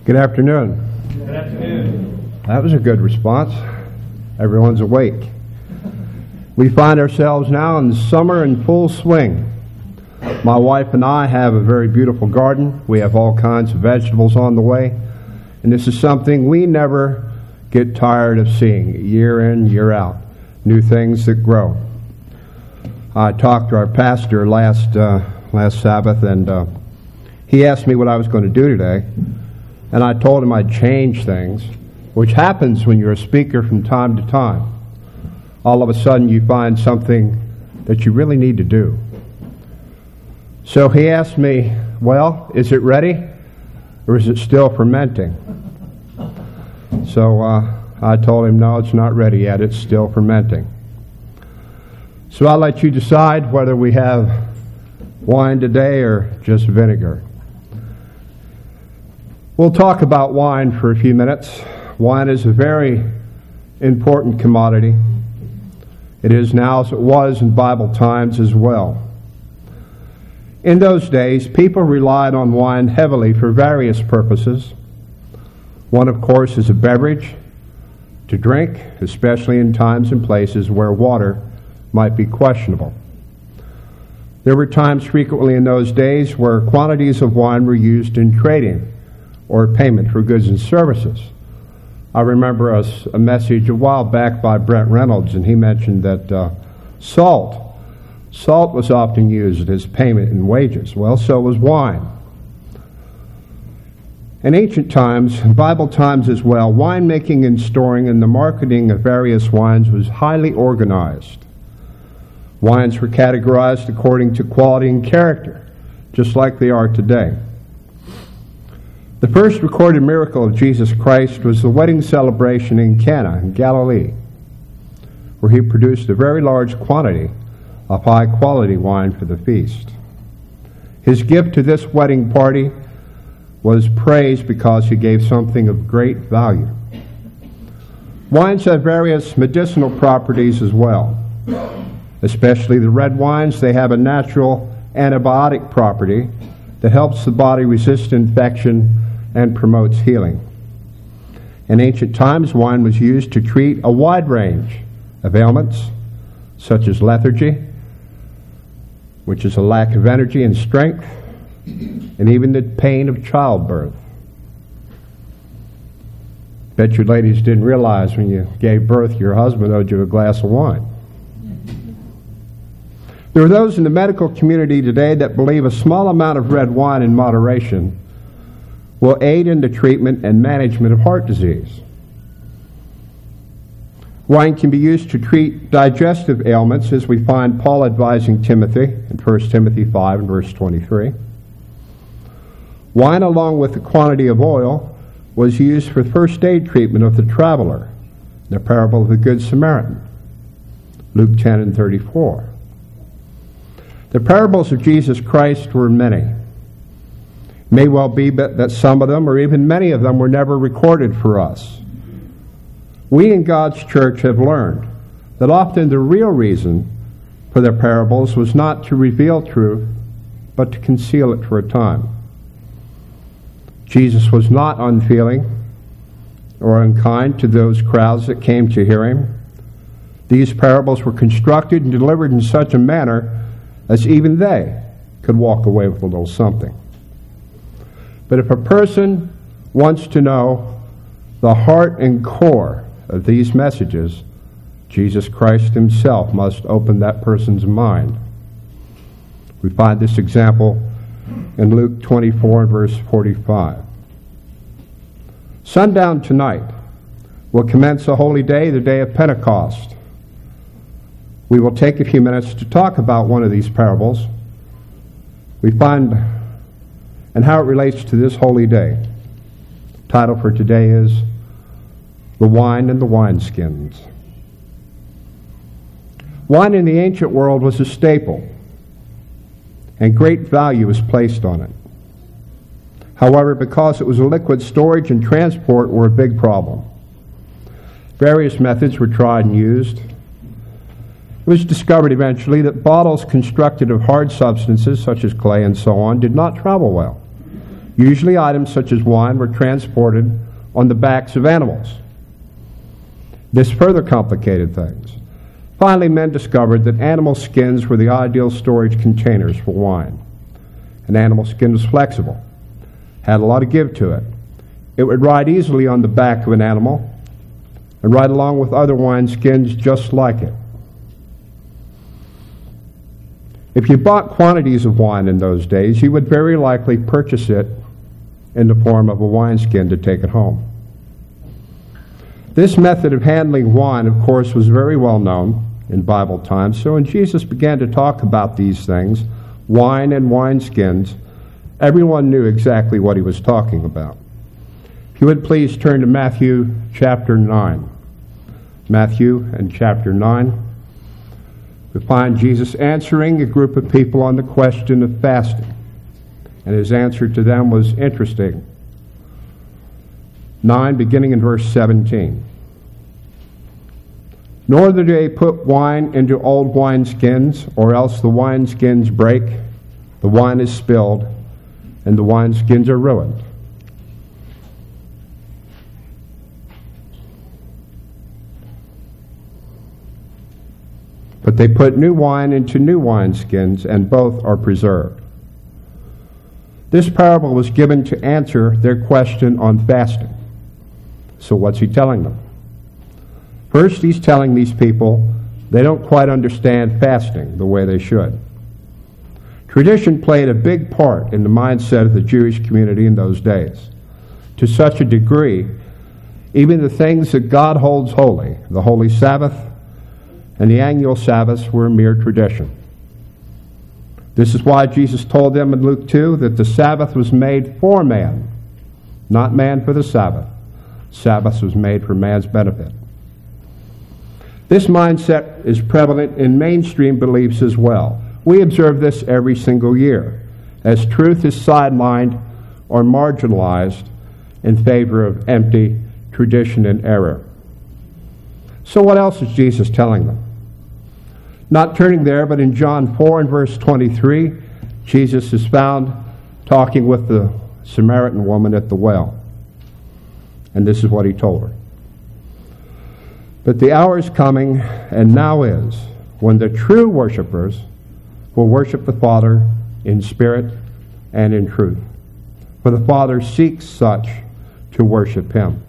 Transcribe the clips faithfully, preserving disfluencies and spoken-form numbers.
Good afternoon. Good afternoon. That was a good response. Everyone's awake. We find ourselves now in summer in full swing. My wife and I have a very beautiful garden. We have all kinds of vegetables on the way. And this is something we never get tired of seeing, year in, year out. New things that grow. I talked to our pastor last uh, last Sabbath, and uh, he asked me what I was going to do today. And I told him I'd change things, which happens when you're a speaker from time to time. All of a sudden you find something that you really need to do. So he asked me, well, is it ready or is it still fermenting? So uh, I told him, no, it's not ready yet, it's still fermenting. So I'll let you decide whether we have wine today or just vinegar. We'll talk about wine for a few minutes. Wine is a very important commodity. It is now as it was in Bible times as well. In those days, people relied on wine heavily for various purposes. One, of course, is a beverage to drink, especially in times and places where water might be questionable. There were times frequently in those days where quantities of wine were used in trading or payment for goods and services. I remember a, a message a while back by Brent Reynolds, and he mentioned that uh, salt, salt was often used as payment in wages. Well, so was wine. In ancient times, in Bible times as well, winemaking and storing and the marketing of various wines was highly organized. Wines were categorized according to quality and character, just like they are today. The first recorded miracle of Jesus Christ was the wedding celebration in Cana in Galilee, where he produced a very large quantity of high-quality wine for the feast. His gift to this wedding party was praise because he gave something of great value. Wines have various medicinal properties as well. Especially the red wines, they have a natural antibiotic property that helps the body resist infection and promotes healing. In ancient times, wine was used to treat a wide range of ailments, such as lethargy, which is a lack of energy and strength, and even the pain of childbirth. Bet you ladies didn't realize when you gave birth your husband owed you a glass of wine. There are those in the medical community today that believe a small amount of red wine in moderation will aid in the treatment and management of heart disease. Wine can be used to treat digestive ailments, as we find Paul advising Timothy in First Timothy five and verse twenty-three. Wine, along with the quantity of oil, was used for first aid treatment of the traveler, the parable of the Good Samaritan, Luke ten and thirty-four. The parables of Jesus Christ were many. It may well be that some of them, or even many of them, were never recorded for us. We in God's church have learned that often the real reason for their parables was not to reveal truth, but to conceal it for a time. Jesus was not unfeeling or unkind to those crowds that came to hear him. These parables were constructed and delivered in such a manner as even they could walk away with a little something. But if a person wants to know the heart and core of these messages, Jesus Christ himself must open that person's mind. We find this example in Luke twenty-four and verse forty-five. Sundown tonight will commence a holy day, the day of Pentecost. We will take a few minutes to talk about one of these parables. We find and how it relates to this holy day. The title for today is The Wine and the Wineskins. Wine in the ancient world was a staple, and great value was placed on it. However, because it was a liquid, storage and transport were a big problem. Various methods were tried and used. It was discovered eventually that bottles constructed of hard substances, such as clay and so on, did not travel well. Usually items such as wine were transported on the backs of animals. This further complicated things. Finally, men discovered that animal skins were the ideal storage containers for wine. An animal skin was flexible, had a lot of give to it. It would ride easily on the back of an animal and ride along with other wine skins just like it. If you bought quantities of wine in those days, you would very likely purchase it in the form of a wineskin to take it home. This method of handling wine, of course, was very well known in Bible times, so when Jesus began to talk about these things, wine and wineskins, everyone knew exactly what he was talking about. If you would please turn to Matthew chapter nine. Matthew and chapter nine. We find Jesus answering a group of people on the question of fasting. And his answer to them was interesting. nine, beginning in verse seventeen. Nor do they put wine into old wineskins, or else the wineskins break, the wine is spilled, and the wineskins are ruined. But they put new wine into new wineskins, and both are preserved. This parable was given to answer their question on fasting. So what's he telling them? First, he's telling these people they don't quite understand fasting the way they should. Tradition played a big part in the mindset of the Jewish community in those days. To such a degree, even the things that God holds holy, the Holy Sabbath and the annual Sabbaths, were mere tradition. This is why Jesus told them in Luke two that the Sabbath was made for man, not man for the Sabbath. Sabbath was made for man's benefit. This mindset is prevalent in mainstream beliefs as well. We observe this every single year, as truth is sidelined or marginalized in favor of empty tradition and error. So what else is Jesus telling them? Not turning there, but in John four and verse twenty-three, Jesus is found talking with the Samaritan woman at the well. And this is what he told her. But the hour is coming, and now is, when the true worshipers will worship the Father in spirit and in truth. For the Father seeks such to worship him.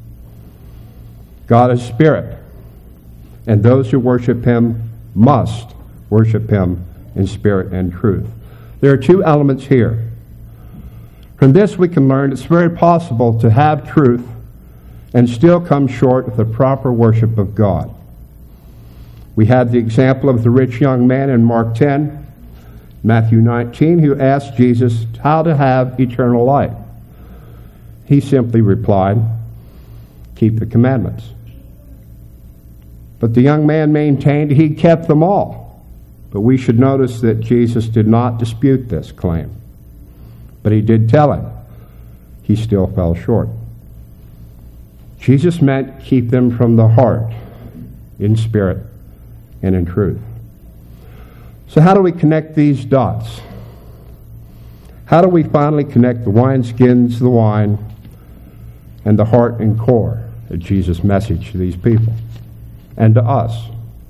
God is spirit, and those who worship him must worship him in spirit and truth. There are two elements here. From this we can learn it's very possible to have truth and still come short of the proper worship of God. We had the example of the rich young man in Mark ten, Matthew nineteen, who asked Jesus how to have eternal life. He simply replied, keep the commandments. But the young man maintained he kept them all. But we should notice that Jesus did not dispute this claim. But he did tell him he still fell short. Jesus meant keep them from the heart, in spirit and in truth. So how do we connect these dots? How do we finally connect the wineskins, the wine, and the heart and core of Jesus' message to these people and to us?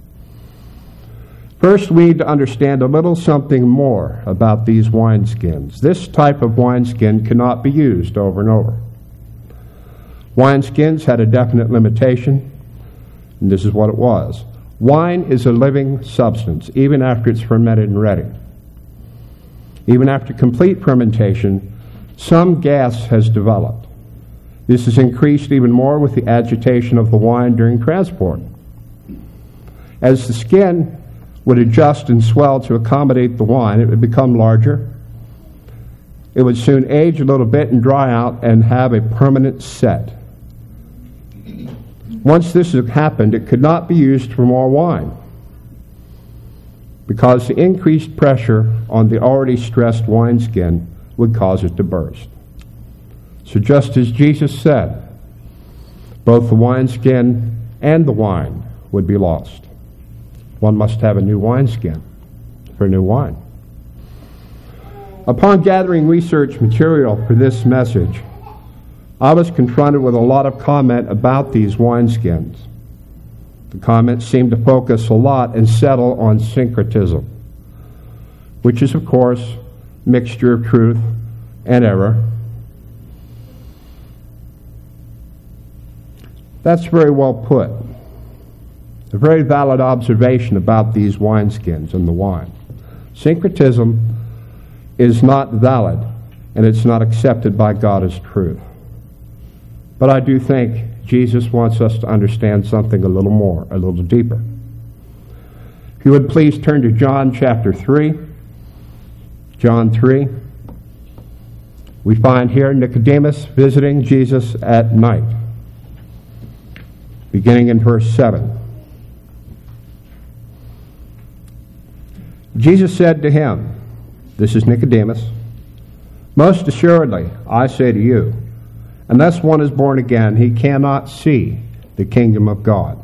First, we need to understand a little something more about these wineskins. This type of wineskin cannot be used over and over. Wineskins had a definite limitation, and this is what it was. Wine is a living substance, even after it's fermented and ready. Even after complete fermentation, some gas has developed. This is increased even more with the agitation of the wine during transport. As the skin would adjust and swell to accommodate the wine, it would become larger. It would soon age a little bit and dry out and have a permanent set. Once this had happened, it could not be used for more wine because the increased pressure on the already stressed wineskin would cause it to burst. So just as Jesus said, both the wineskin and the wine would be lost. One must have a new wineskin for new wine. Upon gathering research material for this message, I was confronted with a lot of comment about these wineskins. The comments seemed to focus a lot and settle on syncretism, which is, of course, mixture of truth and error. That's very well put. A very valid observation about these wineskins and the wine. Syncretism is not valid, and it's not accepted by God as truth. But I do think Jesus wants us to understand something a little more, a little deeper. If you would please turn to John chapter three. John three. We find here Nicodemus visiting Jesus at night, beginning in verse seven. Jesus said to him, this is Nicodemus, most assuredly, I say to you, unless one is born again, he cannot see the kingdom of God.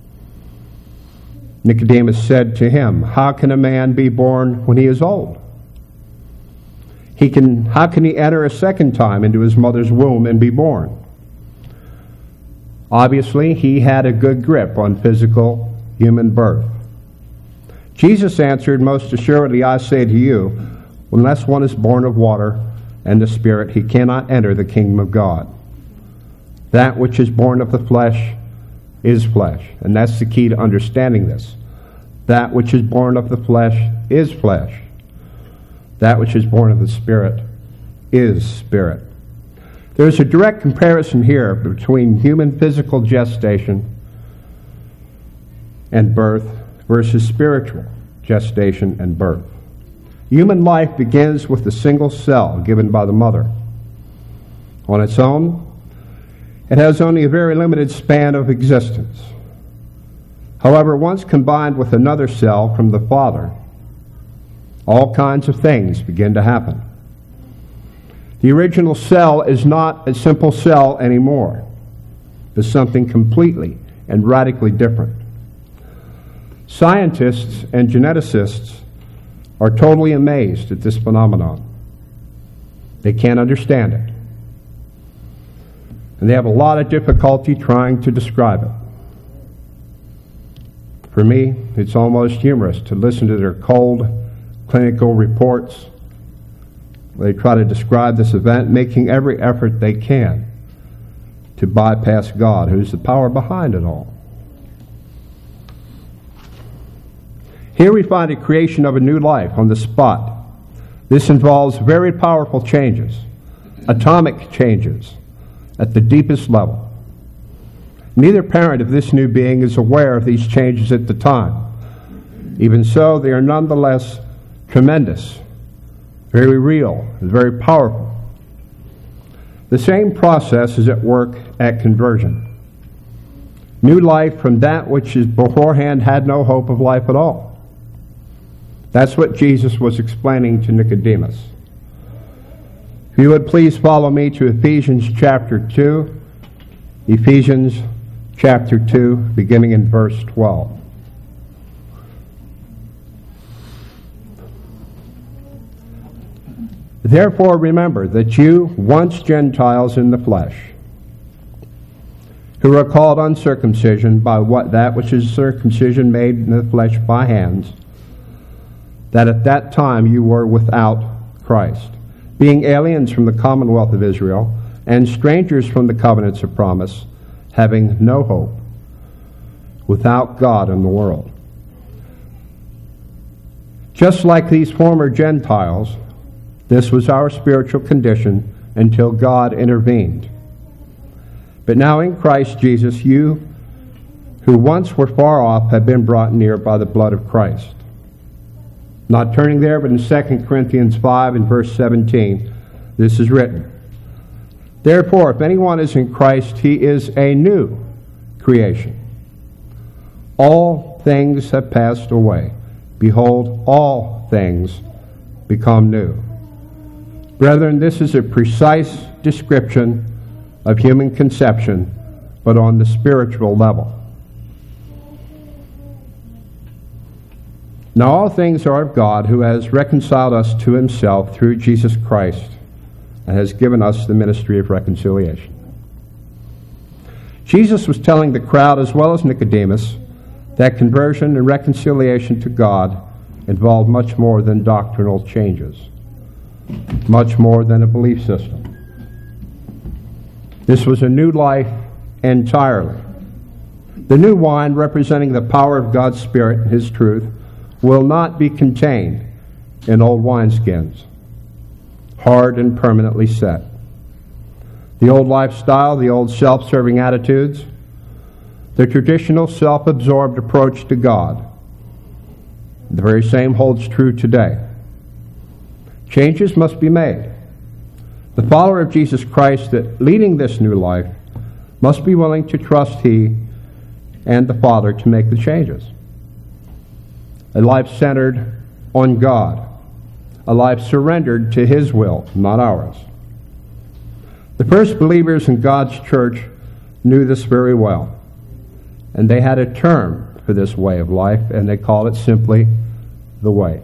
Nicodemus said to him, how can a man be born when he is old? He can, how can he enter a second time into his mother's womb and be born? Obviously, he had a good grip on physical human birth. Jesus answered, most assuredly, I say to you, unless one is born of water and the Spirit, he cannot enter the kingdom of God. That which is born of the flesh is flesh. And that's the key to understanding this. That which is born of the flesh is flesh. That which is born of the Spirit is spirit. There's a direct comparison here between human physical gestation and birth versus spiritual gestation and birth. Human life begins with a single cell given by the mother. On its own, it has only a very limited span of existence. However, once combined with another cell from the father, all kinds of things begin to happen. The original cell is not a simple cell anymore. It's something completely and radically different. Scientists and geneticists are totally amazed at this phenomenon. They can't understand it. And they have a lot of difficulty trying to describe it. For me, it's almost humorous to listen to their cold clinical reports. They try to describe this event, making every effort they can to bypass God, who's the power behind it all. Here we find a creation of a new life on the spot. This involves very powerful changes, atomic changes, at the deepest level. Neither parent of this new being is aware of these changes at the time. Even so, they are nonetheless tremendous, very real, and very powerful. The same process is at work at conversion. New life from that which is beforehand had no hope of life at all. That's what Jesus was explaining to Nicodemus. If you would please follow me to Ephesians chapter two. Ephesians chapter two, beginning in verse twelve. Therefore remember that you, once Gentiles in the flesh, who are called uncircumcision by what that which is circumcision made in the flesh by hands, that at that time you were without Christ, being aliens from the commonwealth of Israel, and strangers from the covenants of promise, having no hope, without God in the world. Just like these former Gentiles, this was our spiritual condition until God intervened. But now in Christ Jesus, you who once were far off have been brought near by the blood of Christ. Not turning there, but in Second Corinthians five and verse seventeen, this is written, therefore, if anyone is in Christ, he is a new creation. All things have passed away. Behold, all things become new. Brethren, this is a precise description of human conception, but on the spiritual level. Now all things are of God, who has reconciled us to himself through Jesus Christ, and has given us the ministry of reconciliation. Jesus was telling the crowd, as well as Nicodemus, that conversion and reconciliation to God involved much more than doctrinal changes, much more than a belief system. This was a new life entirely. The new wine, representing the power of God's Spirit and his truth, will not be contained in old wineskins, hard and permanently set. The old lifestyle, the old self-serving attitudes, the traditional self-absorbed approach to God, the very same holds true today. Changes must be made. The follower of Jesus Christ that leading this new life must be willing to trust he and the Father to make the changes. A life centered on God, a life surrendered to his will, not ours. The first believers in God's church knew this very well, and they had a term for this way of life, and they called it simply the way.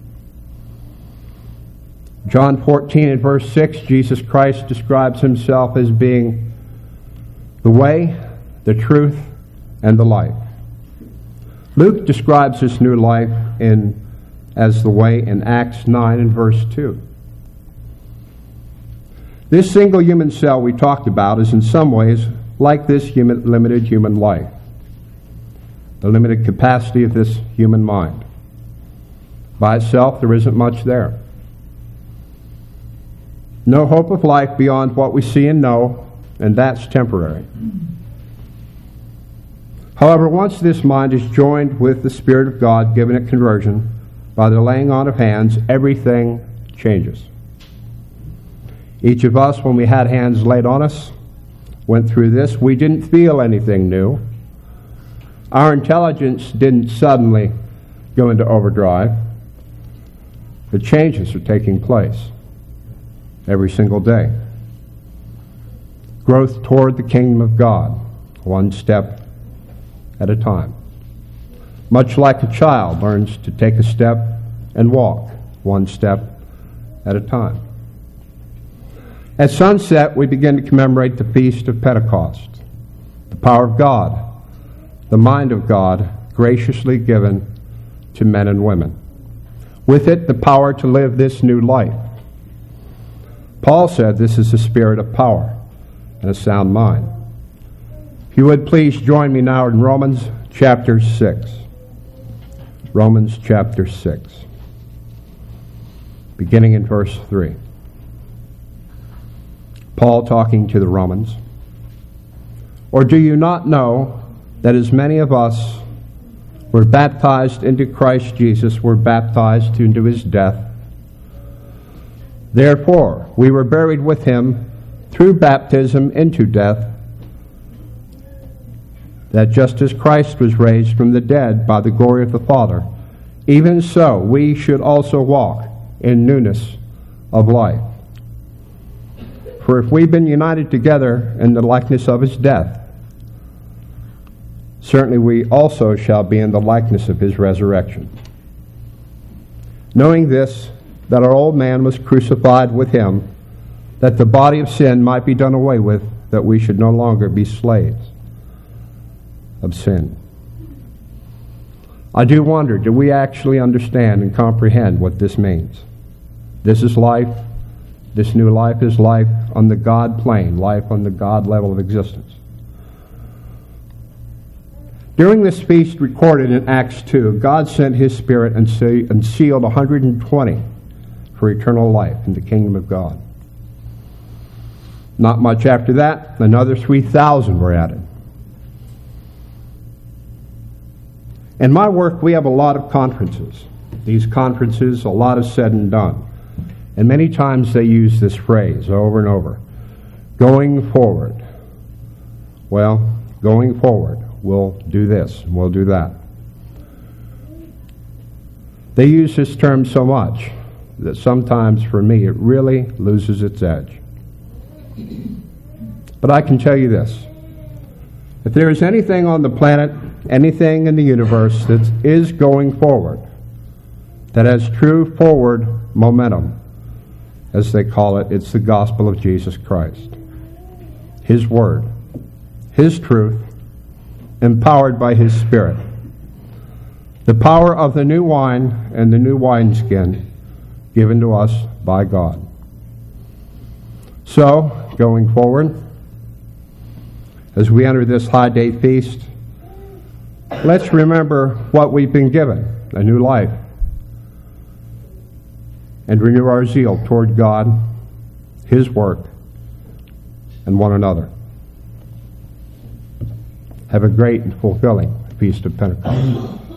John fourteen and verse six, Jesus Christ describes himself as being the way, the truth, and the life. Luke describes this new life in as the way in Acts nine and verse two. This single human cell we talked about is in some ways like this human, limited human life, the limited capacity of this human mind. By itself, there isn't much there. No hope of life beyond what we see and know, and that's temporary. However, once this mind is joined with the Spirit of God given at conversion, by the laying on of hands, everything changes. Each of us, when we had hands laid on us, went through this. We didn't feel anything new. Our intelligence didn't suddenly go into overdrive. The changes are taking place every single day. Growth toward the kingdom of God, one step at a time. Much like a child learns to take a step and walk, one step at a time. At sunset, we begin to commemorate the Feast of Pentecost, the power of God, the mind of God graciously given to men and women. With it, the power to live this new life. Paul said this is a spirit of power and a sound mind. If you would please join me now in Romans chapter six. Romans chapter six, beginning in verse three. Paul talking to the Romans. Or do you not know that as many of us were baptized into Christ Jesus, were baptized into his death? Therefore, we were buried with him through baptism into death, that just as Christ was raised from the dead by the glory of the Father, even so we should also walk in newness of life. For if we've been united together in the likeness of his death, certainly we also shall be in the likeness of his resurrection. Knowing this, that our old man was crucified with him, that the body of sin might be done away with, that we should no longer be slaves of sin. I do wonder, do we actually understand and comprehend what this means? This is life. This new life is life on the God plane, life on the God level of existence. During this feast recorded in Acts two, God sent his Spirit and sealed one hundred twenty for eternal life in the kingdom of God. Not much after that, another three thousand were added. In my work, we have a lot of conferences. These conferences, a lot is said and done. And many times they use this phrase over and over. Going forward. Well, going forward, we'll do this and we'll do that. They use this term so much that sometimes for me it really loses its edge. But I can tell you this. If there is anything on the planet, anything in the universe that is going forward, that has true forward momentum. As they call it, it's the gospel of Jesus Christ. His word, His truth, empowered by His Spirit. The power of the new wine and the new wineskin given to us by God. So, going forward, as we enter this high day feast, let's remember what we've been given, a new life, and renew our zeal toward God, His work, and one another. Have a great and fulfilling Feast of Pentecost.